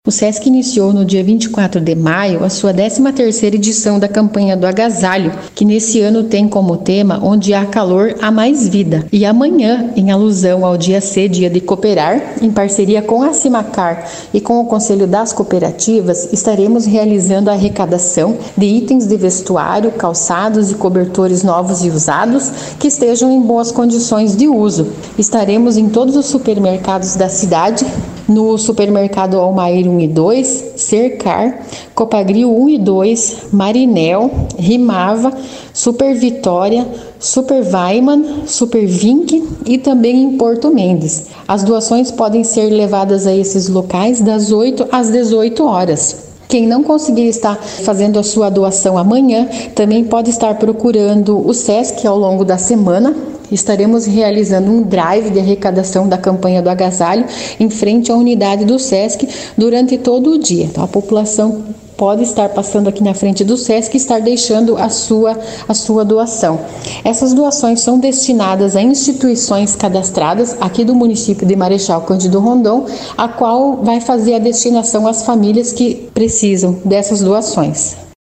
O SESC iniciou no dia 24 de maio a sua 13ª edição da campanha do agasalho, que nesse ano tem como tema Onde há calor, há mais vida. E amanhã, em alusão ao dia C, Dia de Cooperar, em parceria com a Cimacar e com o Conselho das Cooperativas, estaremos realizando a arrecadação de itens de vestuário, calçados e cobertores novos e usados que estejam em boas condições de uso. Estaremos em todos os supermercados da cidade, no supermercado Almair 1 e 2, Cercar, Copagril 1 e 2, Marinel, Rimava, Super Vitória, Super Weiman, Super Vink e também em Porto Mendes. As doações podem ser levadas a esses locais das 8 às 18 horas. Quem não conseguir estar fazendo a sua doação amanhã, também pode estar procurando o SESC ao longo da semana. Estaremos realizando um drive de arrecadação da campanha do agasalho em frente à unidade do SESC durante todo o dia. Então, a população pode estar passando aqui na frente do SESC e estar deixando a sua doação. Essas doações são destinadas a instituições cadastradas aqui do município de Marechal Cândido Rondon, a qual vai fazer a destinação às famílias que precisam dessas doações.